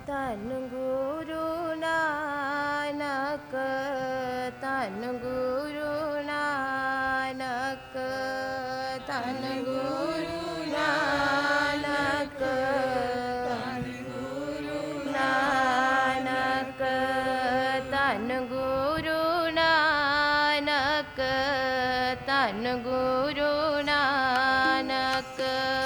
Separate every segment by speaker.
Speaker 1: ਧੰਨ ਗੁਰੂ ਨਾਨਕ, ਧੰਨ ਗੁਰੂ ਨਾਨਕ, ਧੰਨ ਗੁਰੂ ਨਾਨਕ, ਧੰਨ ਗੁਰੂ ਨਾਨਕ, ਧੰਨ ਗੁਰੂ ਨਾਨਕ, ਧੰਨ ਗੁਰੂ ਨਾਨਕ।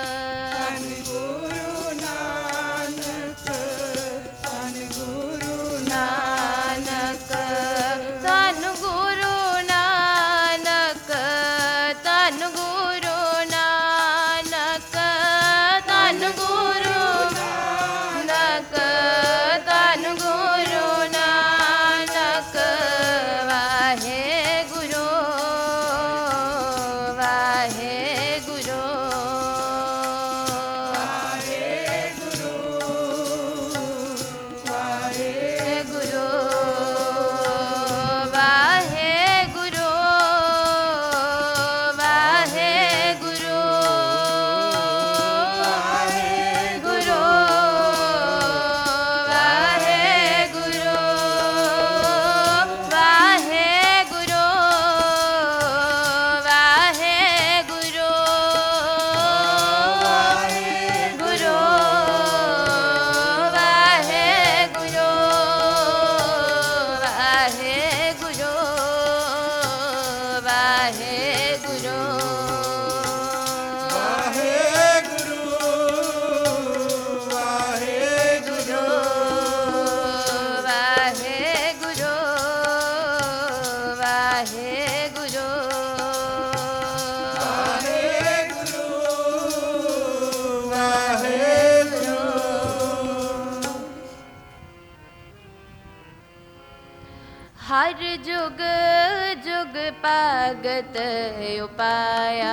Speaker 1: हर जुग जुग भगत उपाया,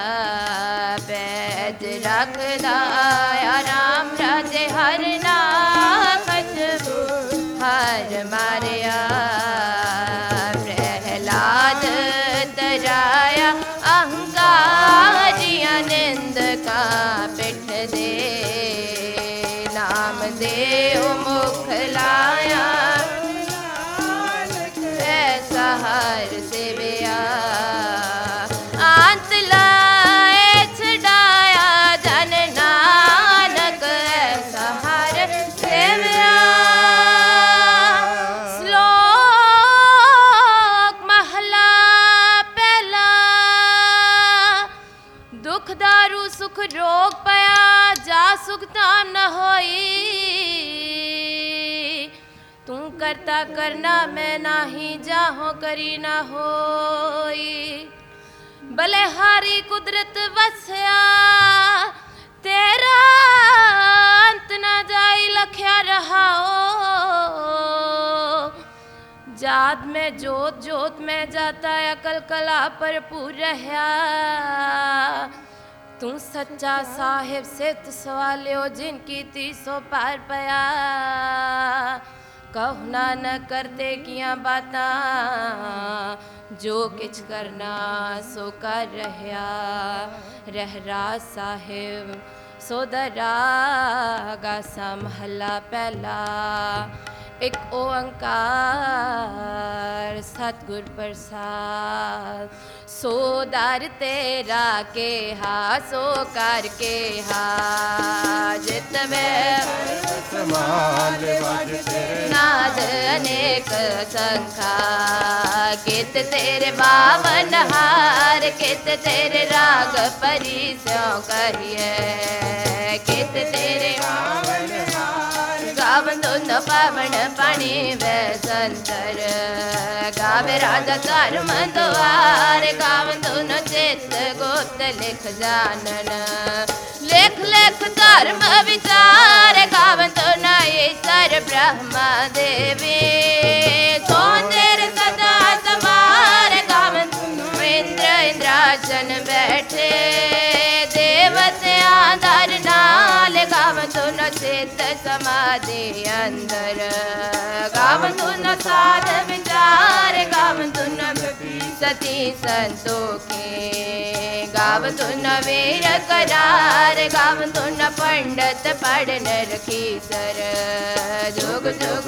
Speaker 1: पैज रखदा राम राजे हर नाखत हर मारिया, प्रहलाद तराया अहंकारिया निंद का पिठ दे, नाम दे मुख लाया हर सेविया, अंत लाए छड़ाया जन नानक ऐसा हर सेविया। श्लोक महला पहला। दुख दारू सुख रोग पया, जा सुख ताम न होई, तू करता करना मैं नाही, जाहो करी ना होई, बलिहारी कुदरत वसया, तेरा अंत ना जाई लख्या रहाओ, जात में जोत जोत में जाता अकल कला भरपूर रहा, तू सच्चा साहिब सित सवालियो जिनकी 300 पार पया, कहु नानक करते किया बातां, जो किछ करना सो कर रहा, रहरा साहिब सोदरा गासा महला पहला। एक ओंकार सतगुर प्रसाद, सो दर तेरा के हा सो कर के हा, जित में नाद अनेक संखा, कित तेरे बावन हार, कित तेरे राग परी स्यों कहिए, कित तेरे गावन धुन पावन पानी वे संतर, गावे राजा धर्म द्वार, गावन धुन चित गुप्त लिख जानन, लेख लेख धर्म विचार, गावन धुन ईश्वर ब्रह्मा देवी, सो तेरे सदा सवार, गावन इंद्र इंद्रासन बैठे, देवते आधार नाल, गावन धुन से चित समाधि अंदर। गाव धुन साध विचार गाव धुन सती संतोखे। गाव धुन वीर करार गाव धुन पंडित पढ़ रखी सर। जुग जुग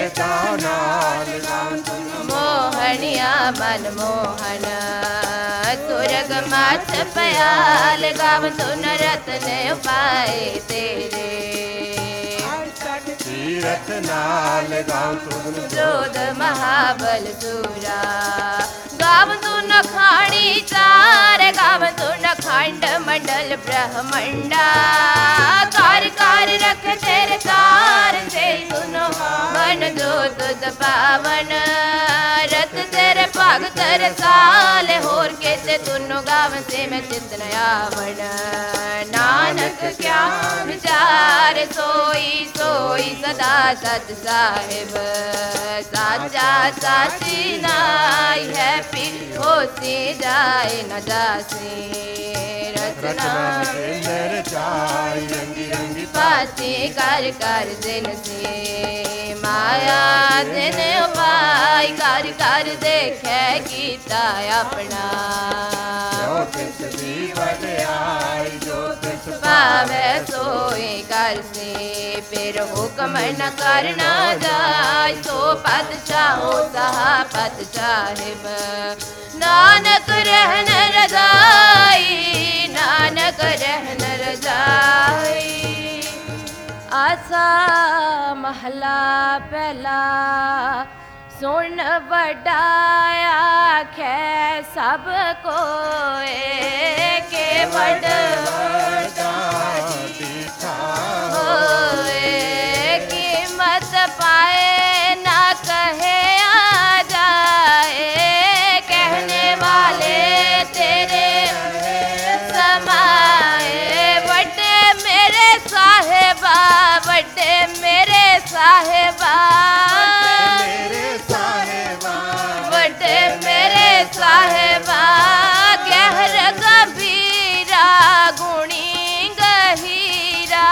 Speaker 1: मोहनिया मन मोहन सुरग माथ पयाल गाव धुन रत्न उपाय तेरे। तीरथ नाल गाव धुन जोध महाबल सूरा। गाव धुन खाणी चार गाव धुन खंड मंडल ब्रह्मंडा। कार कार रख तेरे तार से सुनो मन जो तुद पावन। रत तेरे भाग तर साल होर के ते तुनो गाव से मैं चित नयावन। नानक क्या विचार सोई सोई सदा सच साहिब। साचा साची नाई है पीर होती जाए न जासी। रचना पाती कर कर दिन से माया दिन उपाय कर कर देखे गीता अपना। पावे सोई कर से फिर हुक्म न करना जाय। सो पातशाहो सहा पत साहिब। नानक रहन रजाई नानक रहन रजाई। आसा महला पहला सुन वडाया खे सब कोए। के वड होए कीमत पाए ना कहे आ जाए। कहने वाले तेरे समाए। वड्डे मेरे साहेबा वड्डे मेरे साहेबा वड्डे मेरे साहेबा। गहर गंभीरा गुणी गहीरा।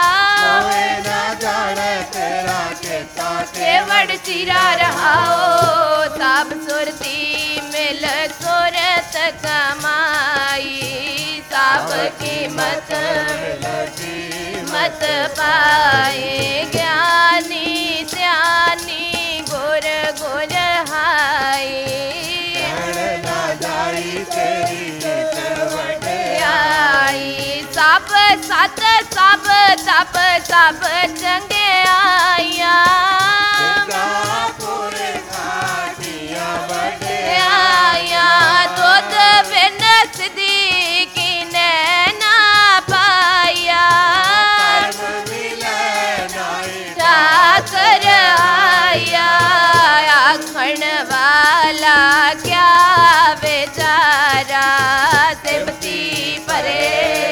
Speaker 1: केवड़ चिरा रहाओ सब सुरती मिल सुरत कमाई। सब कीमत मत पाए। ज्ञानी ध्यानी गुर गुर हाई। सब सत सब तप सब चंगे आया। दुध बिन सिद्दीकी ने ना पाया। ठाकर आया आखण वाला क्या बेचारा। सिमती परे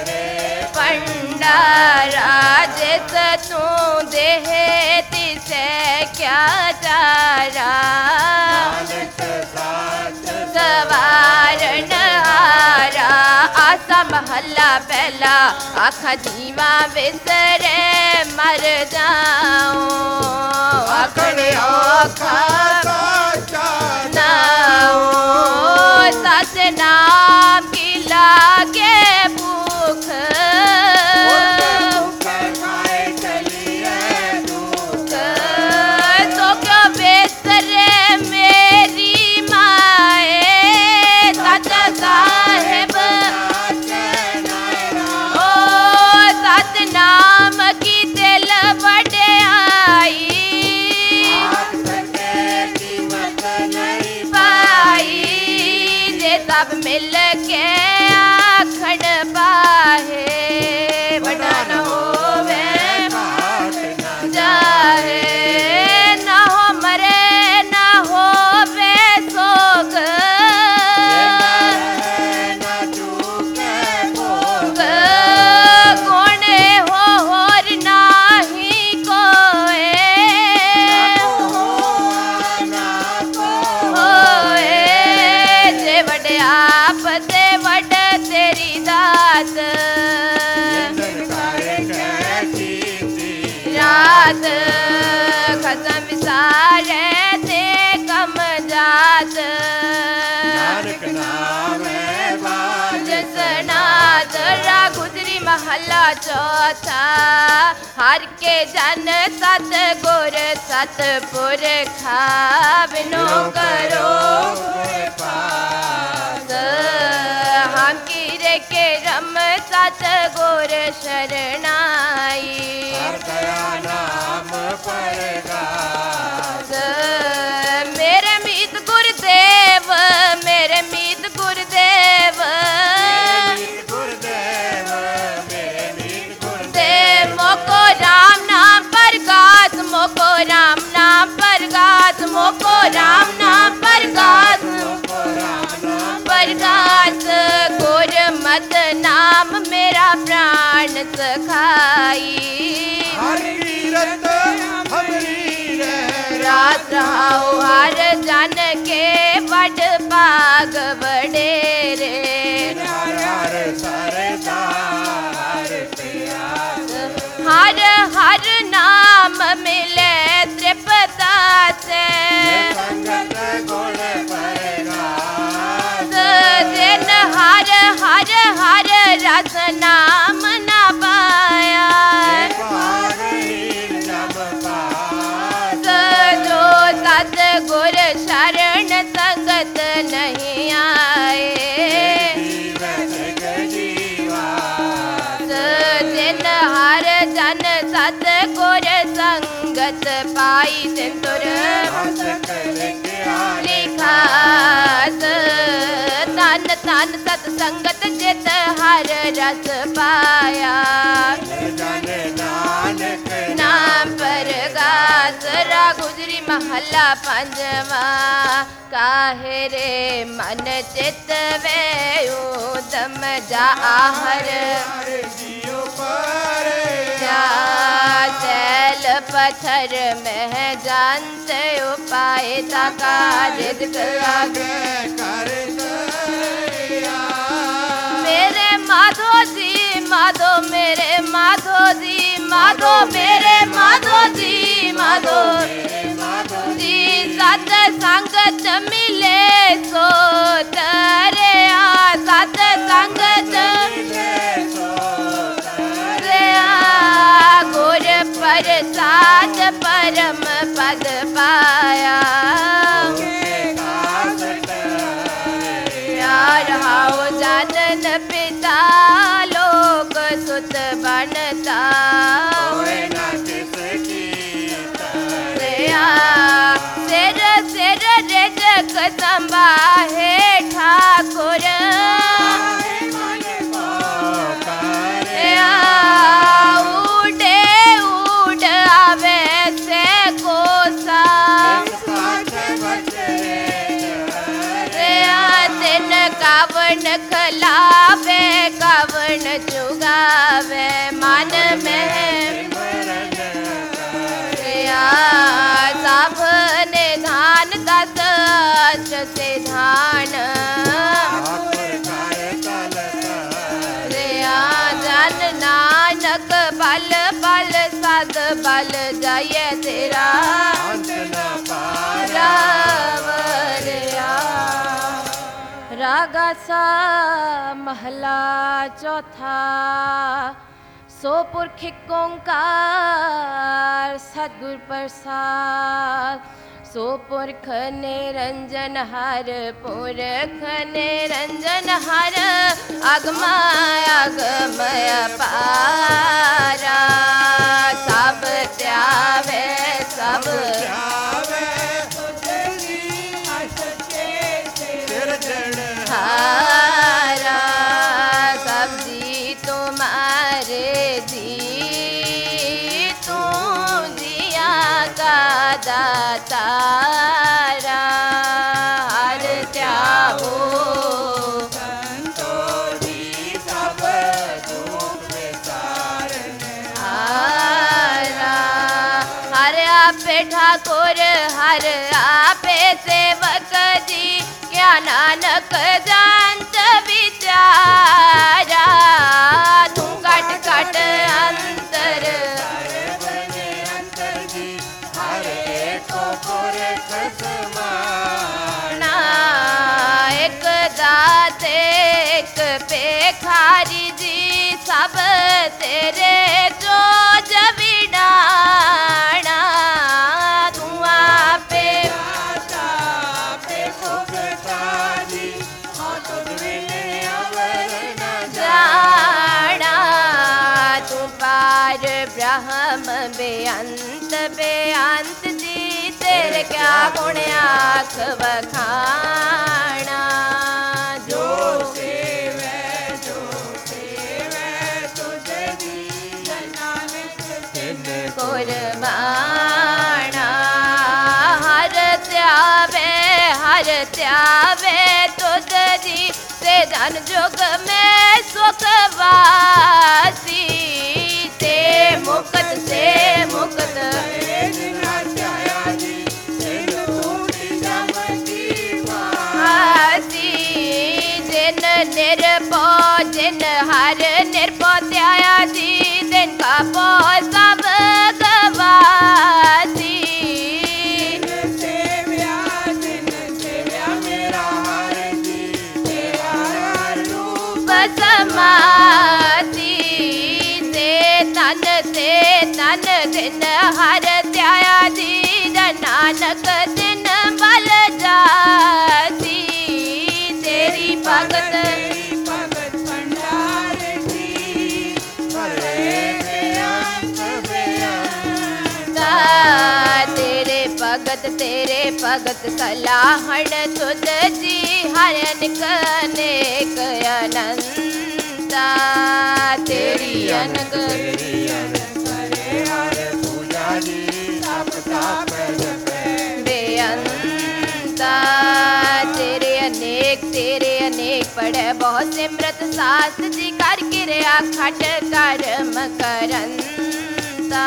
Speaker 1: पंडारा। जिस तू देह तिसे क्या चारा। सवारन हारा आसा महला पहला। आखा जीवा बिसरे मर जाऊं। आखड़े औखा नाऊं। सत नाम की लागे भूख। तो क्यों बेसरे मेरी माए। चाचा साहेब ओ सत नाम की दिल वड्याई। पाई जे सब मिल के आखण पाहे। बड़ा न होवे जाहे। न हो मरे न हो बेसोग। कोने हो और नाही कोए। होए जे वड आप ते वड तेरी दात। जात, खसम विसारे ते कम जात।
Speaker 2: नानक नाम है बाज
Speaker 1: सनात। राग गुजरी महला चौथा। हर के जन सत गुर सतपुरखा, बिनो करो पास। हम कीरे के रम सत गुर शरणाई,
Speaker 2: हर दया नाम परगास।
Speaker 1: मेरे मीत गुरुदेव, मेरे मीत गुरुदेव, मोको राम नाम परगास, मोको राम नाम परगास, मोको राम नाम परगास, परगास। गुरमत नाम मेरा प्राण सखाई,
Speaker 2: हर कीरत हमरी
Speaker 1: रात रहाओ हर जन के बड़ भाग वडेरे।
Speaker 2: हर हर सरदार प्यास।
Speaker 1: हर हर नाम मिले त्रिपता से,
Speaker 2: संगत गुण परगास।
Speaker 1: जिन हर हर हर रस नाम न पाया,
Speaker 2: पागहीन जब पास।
Speaker 1: जो सत गुर शरण संगत नहीं आए। जिन हर जन सत गुर संगत पाई, सिंदूर लिखास। तन तन सत संगत जित हर रस पाया, नाम परगास। राग गुजरी महला पंजवा। काहे रे मन चित वे उदम जा आहर, चैल पत्थर में जानत उपाय, ताका रिद आगे मेरे माधो जी, माधो मेरे माधो जी, माधो मेरे माधो जी, माधो जी। सत संगत मिले सो तरिया, सत संगत गुर प्रसाद परम पद पाया। रहाओ जनन पिता लोक सुत बनता, सिर सिर रिजक संभाहे ठाकुर। उड़े उड़ आवे से कोसा, दिन कावन खलावे कावन चुगावे, मन में सावने धान दस से धान। जन नानक बल बल सद बल जय तेरा रागा सा महला चौथा। सो पुरख ओंकार सतगुर प्रसाद, सो पुरख निरंजन हर, पुरख निरंजन हर, अगमय अगमय पारा। सब त्यावे सब हारा, सब जी तुम्हारे जी, तू जिया का दातारा। हर त्यागो हर आपे ठाकुर, हर आपे सेवक जी, क्या नानक जानत विचारा। तू कट कट अंतर
Speaker 2: समाना
Speaker 1: एक दाते एक पेखारी जी सब तेरे जो जबिडाना तू आपे
Speaker 2: दाता पे भुगताजी हाँ तुझ बिने अवर न
Speaker 1: जाना तू पार ब्रह्म बेअंत जी तेरे क्या गुण आख वखाना
Speaker 2: जो सेवे तुझे दी नानक तिन
Speaker 1: कुर्बाना हर त्यावे तुझ जी से धन जुग में सुखवासी से मुक्त हासी जिन निर्भो जिन हर निर्भो त्याया जी दिन का पो सब गवासी
Speaker 2: सेव्या मेरा हर जी तेरा हर रूप
Speaker 1: समाती से तन दिन हर त्याया जी नानक दिन बल जाती तेरी भगत
Speaker 2: भंडार की भरे बेअंत
Speaker 1: तेरे भगत सलाहण तुझ जी हरनिक नेक अनंता तेरी अनक बेअंता तेरे अनेक पढ़े बहुत सिमरत सास जी कर किरिया खट कर्म करंता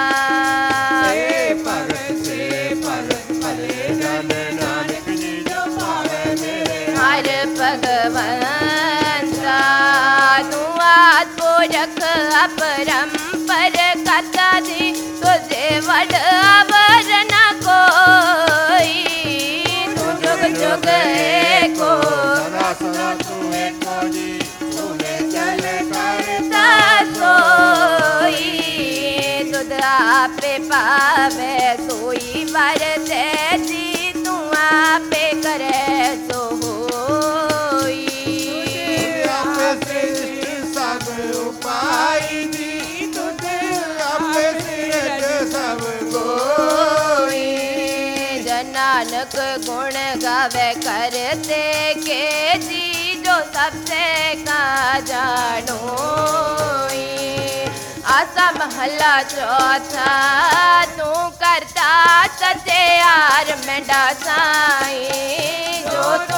Speaker 1: हर भगवंता तू आत्मोरख अपरंपर कथा जी तुझे वड अवर न कोई तू जुग जुग एको सोई तुद आपे पावे सोई वर दे जी तू आपे करे सो होई
Speaker 2: सब उपाय दी तुझे अपने सब
Speaker 1: कोई नानक गुण गावे करते के जी जो सबसे का जानो आसा महला चौथा तू करता सचे यार मेंढा साई जो तू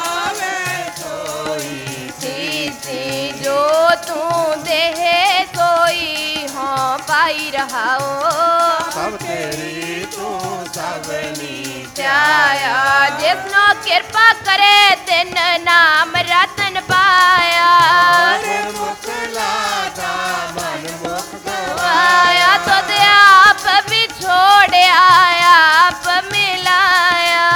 Speaker 1: जो तू देह सोई हो पाई रहाओ
Speaker 2: सब तेरी तू सबनी
Speaker 1: त्याया जिसनो कृपा करे तिन नाम रतन पाया आया तो दे आप भी छोड़या आप मिलाया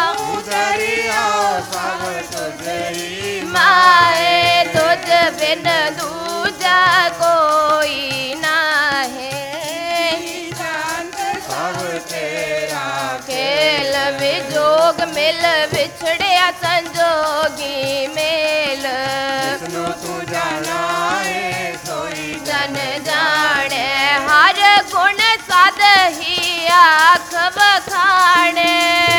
Speaker 1: माए तुझ बिन दूजा कोई ना है खेल विजोग मिल बिछड़िया संजोगी मेल जन जाने हर गुण साध ही आख बखाने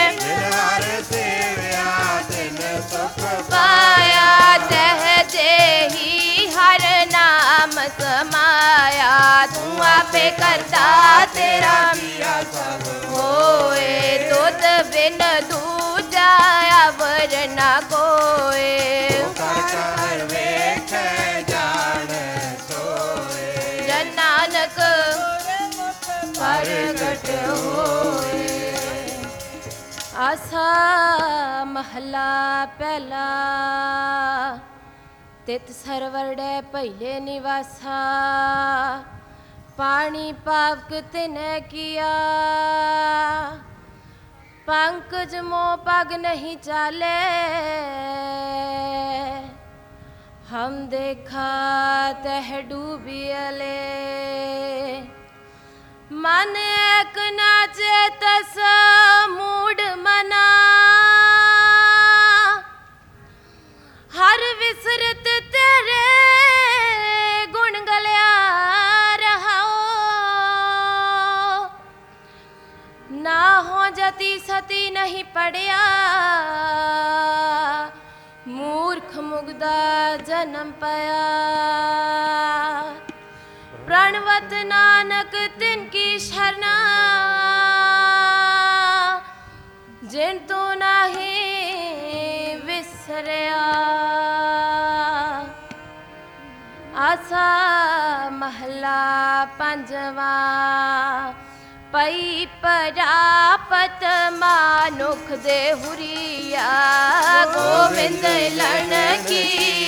Speaker 1: पाया तह जे ही हर नाम समाया तू आपे करता तेरा होए तुझ बिन दूजा अवर न कोए जन नानक प्रगट होए आसा महला पहला तित सरवर डे पहले निवासा पानी पावक तिने किया पंकज मोह पग नहीं चाले, हम देखा तह डूबियले। मन एक नाचे तस मूड मना, हर विसरत तेरे गुण गलिया रहाओ। ना हो जती सती नहीं पड़िया, मूर्ख मुग्धा जन्म पाया। प्रणवत नानक तिनकी शरणा, जिन तो नहीं विसरिया। आसा महला पंजवा, पई परापत मानुख दे हुरिया। गोविंद लण की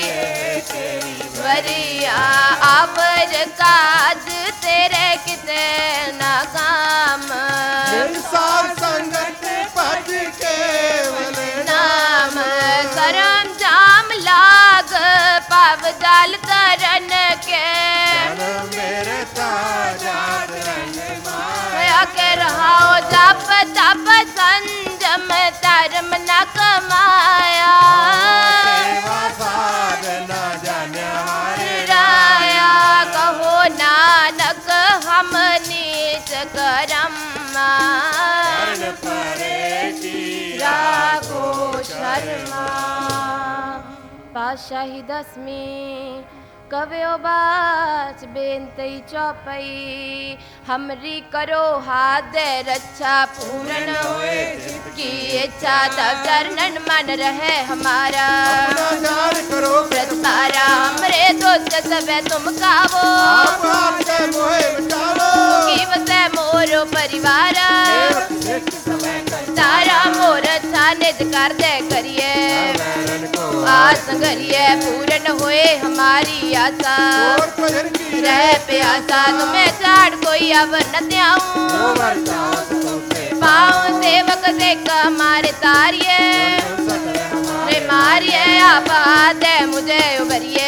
Speaker 1: वरिया, आवर काज तेरे किते ना काम।
Speaker 2: संसार संगत पद केवल
Speaker 1: नाम, करम जाम लाग पाव जाल तरन के।
Speaker 2: मेरे ताजात रंग
Speaker 1: के रहाओ जप तप संजम धर्म न कमाया।
Speaker 2: सेवा साधना जाने हारे
Speaker 1: राया, कहो नानक हम नीच करम।
Speaker 2: शरण परे की
Speaker 1: रागो शर्मा। पातशाही दसवीं कव्यो बाच बेनती चौपई। हमरी करो हाथ दे रक्षा, पूर्ण होए की इच्छा। तब चरणन मन रहे हमारा,
Speaker 2: जान करो
Speaker 1: प्रतारा। हमरे दोस्त सब तुम गावो,
Speaker 2: आप आपके मोहे बचाओ।
Speaker 1: की बसे मोरो परिवार, तारा मोर अच्छा निज कर दे करिए। आस करिए पूर्ण होए हमारी आशा। रह प्यासा तुम्हें चाड़ कोई अब न त्याऊं। पाऊं सेवक देख हमारे तारिये, रे मारिये आबाद है मुझे उभरिए।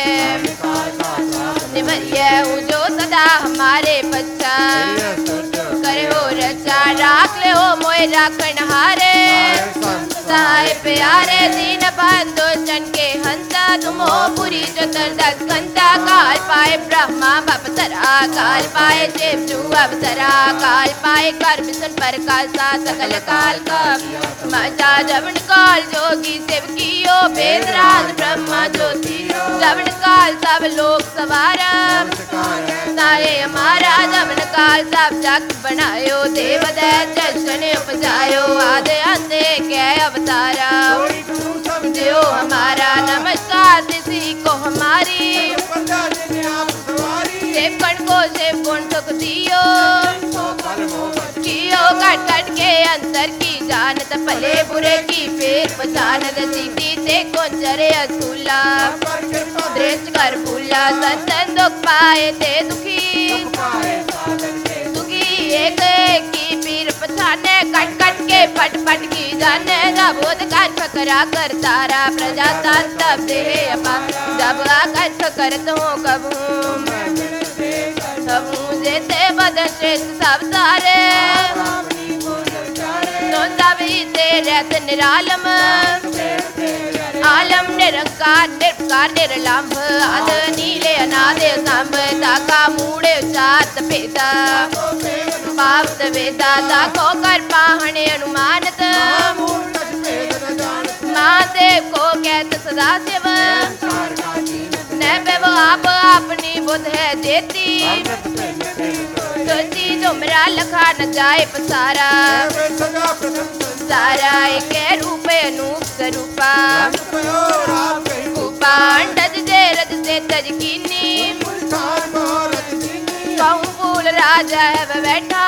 Speaker 1: निभरिए हूँ जो सदा हमारे बच्चा, करे हो रचा राख ले हो मोए राखन हारे। साए प्यारे दीन बंधु जन के हंसा, तुम हो पुरी चतुर्दश कंता। काल पाए ब्रह्मा बपतरा, काल पाए शिव जू अवतरा। काल पाए कर विष्णु पर कासा, सकल काल का मचा। जवन काल जोगी शिव कियो, वेद राज ब्रह्मा ज्योति। जवन काल सब लोग सवारा, सारे हमारा। जवन काल सब जग बनायो, देव दैत्य जन उपजायो। आदि अंत के अवतारा, जो हमारा नमस्कार किसी को हमारी। शिव गण को शिव गुण सुख दियो, कियो कट कट के अंतर की जानत। भले बुरे की फेर पहचानत, सीधी से कौन चरे असूला। दृष्ट कर भूला संतन दुख पाए थे दुखी। दुखी एक की पीर पछाने, कट कट के फट फट की जाने। जब बोध कर फकरा कर तारा, प्रजा तब दे अपा। जब आकर फकरत हो कबू, सब जेते बदन श्रेष्ठ सब सारे। सभी तेरे निरालम, आलम निरंकार निर्विकार निर्लंभ। आद नीले अनादे संभ, ताका मूड़े उचात भेदा। पावत वेदा ताको कर पाहने अनुमानत। महादेव को कहत सदा शिव, न वो आप अपनी बुद्ध है देती। सोची जो मेरा लखा न जाए पसारा, सारा एक रूप अनूप स्वरूपा। पांडज जे रज से तज कीनी, कहूँ फूल राजा है वह बैठा।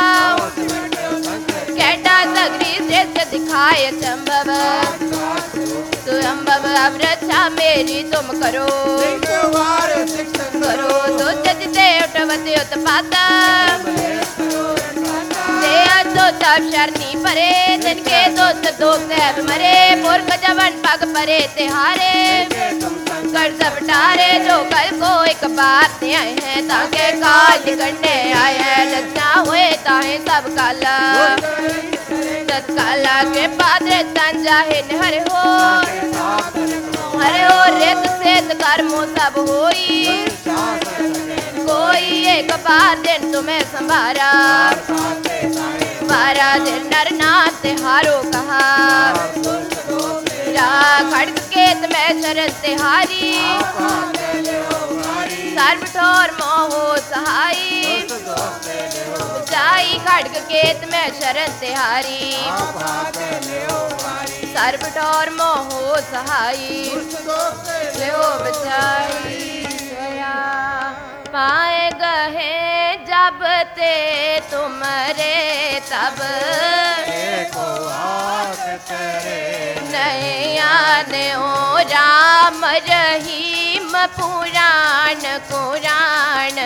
Speaker 1: कैटा सगरी से दिखाए संभव, तो संभव अब रक्षा मेरी तुम करो। करो तो जजते उठवते उत्पाता, दे तो सब शरणी परे जिनके दोस्त दोस्त है मरे मूर्ख जवन पग परे तिहारे कर सब टारे जो कल को एक बात आए हैं ताके काल निकलने आए हैं लज्जा हुए ताहे सब काला तत्काला के पादरे तंजाहिन हरे हो रेत सेत कर्मों सब होई कोई एक बार दिन तुम्हें संभारा 12 दिन नर नाथ तिहारो कहा खड़ग केत में शरण तिहारी सर्व ठोर मोहो सहाई जाई खड़ग केत में शरण तिहारी सर्व ठोर मोहो सहाई ले बचाई पाए गहे जब ते तुमरे तब नया ने ओ राम रहीम पुराण कुरान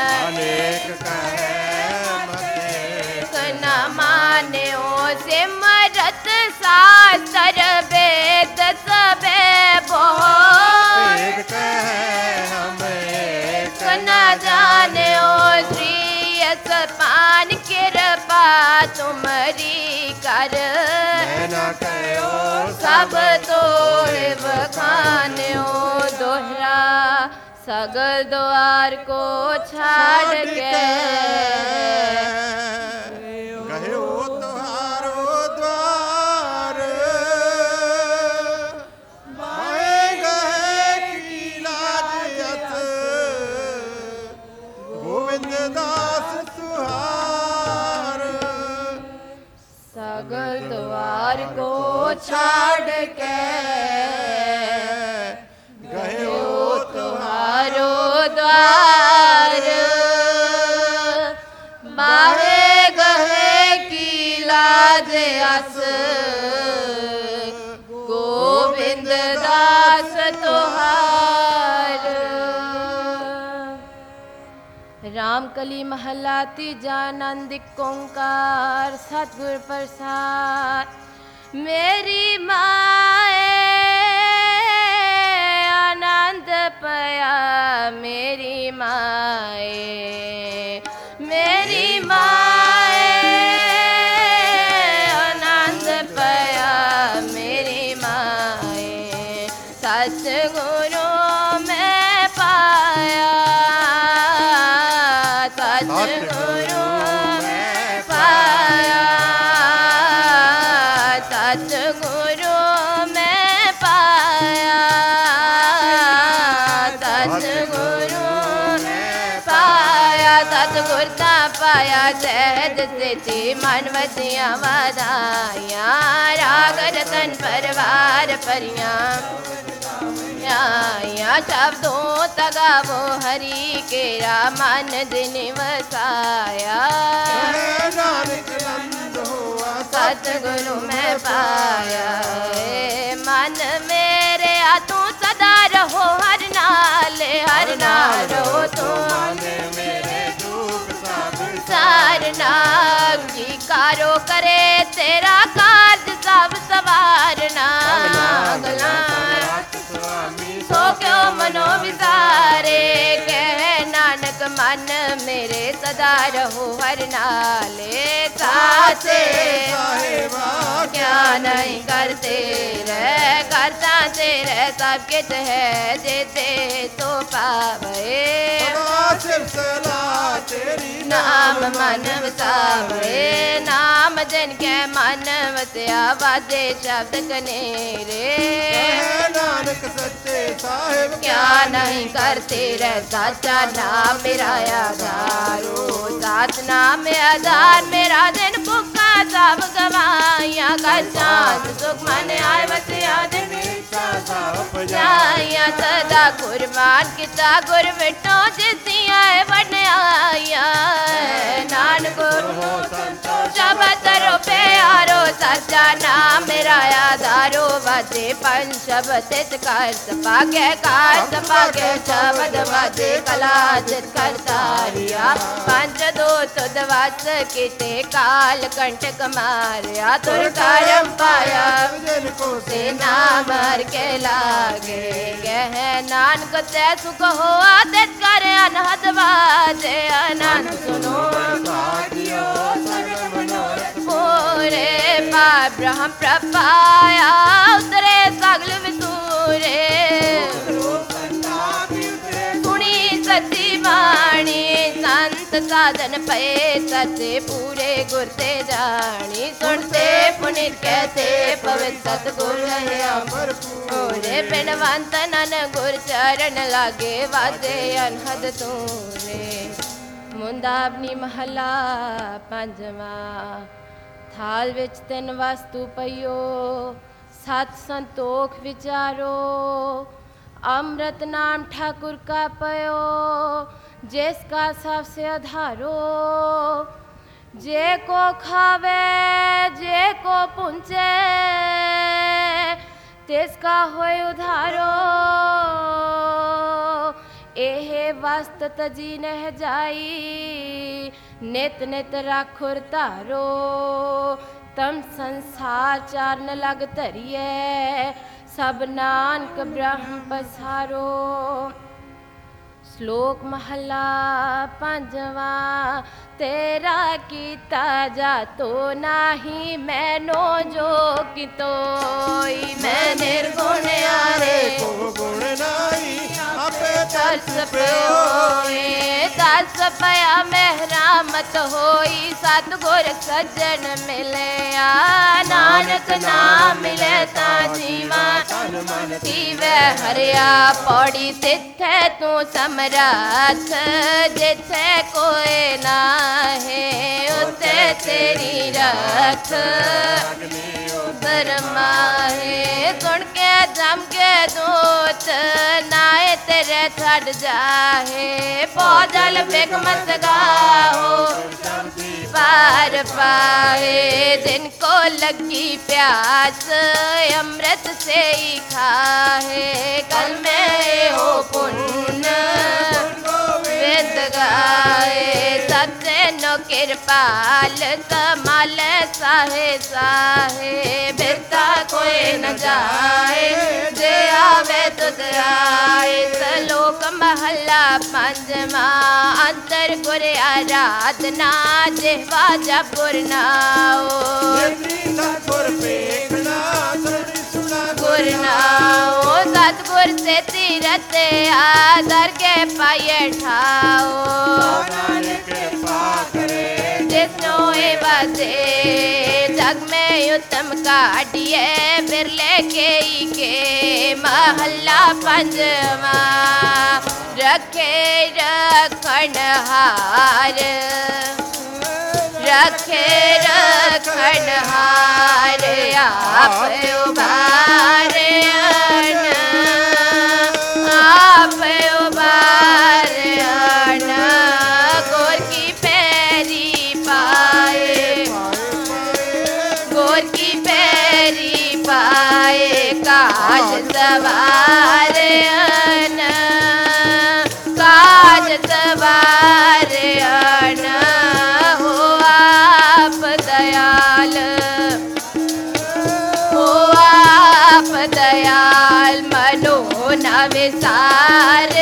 Speaker 1: न माने ओ सिमरत शास्त्र वेद सबे बहुत न जाने ओ श्री पान कृपा तुम्हारी कर सब तोड़ बखानो दोहरा सगल द्वार को छाड़ के
Speaker 2: गयो तुम्हारो द्वार माए गए की लाजयत गोविंद दास सुहार
Speaker 1: सगल द्वार को छाड़ के
Speaker 2: गयो
Speaker 1: तुम्हारो द्वार बाहे गहे की लाज अस गोविंद दास तुहार रामकली महला तीजा आनंदिक ओंकार सतगुर प्रसाद मेरी माए आनंद पया मेरी माए आनंद पया मेरी माए सतगुरु में पाया सतगुरु में पाया सतगुरु में पाया सतगुरु पाया सतगुरता पाया सहज स्थिति मन वसिया वादाया राग रतन परवार परिया शब्दों तगावो हरि केरा मन दिन वसाया सतगुरु में पाया मन मेरे तू सदा रहो हर नाल रहो तू सारना जी कारो करे तेरा कार्य सब सवारना सो क्यों मनो विसारे कह नानक मन मेरे सदा रहो हर नाले साचे क्या नहीं करते रह करता तेरे सब कित है जेते तो पावे नाम मन वसावे नाम जिन के मन वसया वादे शब्द कनेरे
Speaker 2: नानक सच्चे साहिब
Speaker 1: क्या नहीं करते रह साचा नाम मेरा आधारो सात नाम आधार मेरा दिन भुखा सब गवाया का चांद सुख मन आए वसया दिन जाया सदा कुर्बान किता गुर मिटो जिसिया बन आया नानक शब्द रो प्यारो सच्चा नाम मेरा आधारो वाजे पंच शब्द कर सपागे शब्द वाजे कला जित करतारिया पंच दो तुदवास किते काल कंटक मारिया तुर करम पाया से नाम हर के लागे कह नानक ते सुख हो आदित कर अनहद वाजे अनंत सुनो पूरे पार ब्रह्म प्रपाया उतरे सगल विसूरे सुनी सची वाणी संत साधन पे सचे पूरे गुर ते जानी सुनते पुनित कहते पवित्र सतगुर अमर पूरे बिनवंत नन गुर चरण लागे वाजे अनहद तूरे मुंदावनी महला पंजवा थाल विच तिन वस्तु पइयो सत संतोख विचारो अमृत नाम ठाकुर का पयो जिसका सबसे आधारो जे को खावे जे को पुंचे तिसका होय उधारो एहे वस्त तजी नह जाई नित नित राखुर तारो तम संसार चारन लग धरिए सब नानक ब्रह्म पसारो श्लोक महला पंजवा तेरा कीता जा तो नाही मैनो जो कितोई मैं निर्गुण आरे
Speaker 2: को गुण नाई आपे
Speaker 1: तरस प्योए तरस पया मेहरामत होई सतगुर सज्जन मिले नानक नाम मिले ता जीवा जीवे हरिया पौड़ी तिथे तू समराथ जिथे कोई ना है उते तेरी रख बरमाहे सुन के जम के दूत नाए तेरे छड़ जाहे पौजल बिक मत गाओ पार पाए जिनको लगी प्यास अमृत से ही खाए कल में हो पुण्य वेद गाए सत्य नो कृपाल समाल साहे साहे बिरता कोई न जाए जे आवे तुद आए सलोक महला पंजवा अंतर गुर आराधना जिह्वा जपुर नाओ गुर नाओ सतगुर से तीरथ आदर के पाए ठाओ जिसनो बसे जग में उत्तम काटिए बिरले के महला पंजवा रखे रखन हार रखे रखन हार आप उबार आप उबार गोर की पैरी पाए गोर की पैरी पाए काज सवार काज सवार हो आप दयाल हो आप दयाल मनो न विसार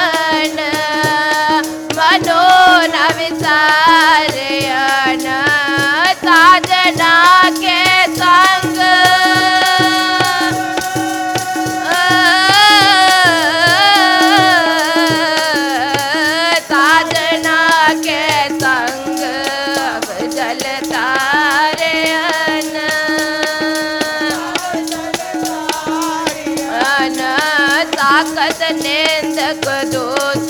Speaker 1: मनो न विसार साजना के संग साजना के संग अब जलता रे अन ताकत नेंदक दोष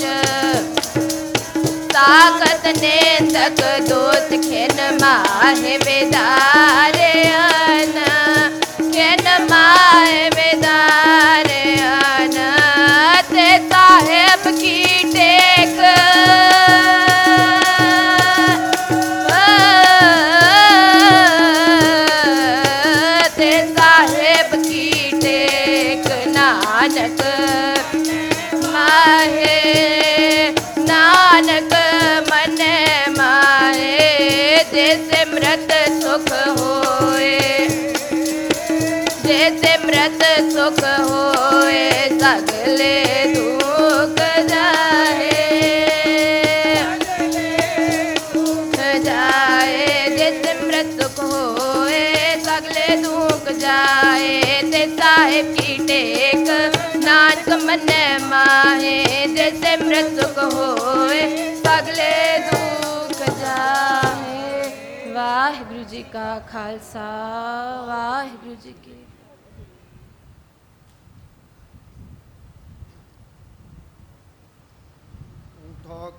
Speaker 1: ताकत नेंदक दोष खेन माहे बेदारे अन खेन माहे बेदारे अन ते साहेब की टेक सुख होए सगले दुख जाए जे सिमरत सुख होए सगले दुख जाए ते साहिब की टेक नानक मन माहे जे सिमरत सुख होए सगले दुख जाए। वाहिगुरु जी का खालसा वाहिगुरु जी की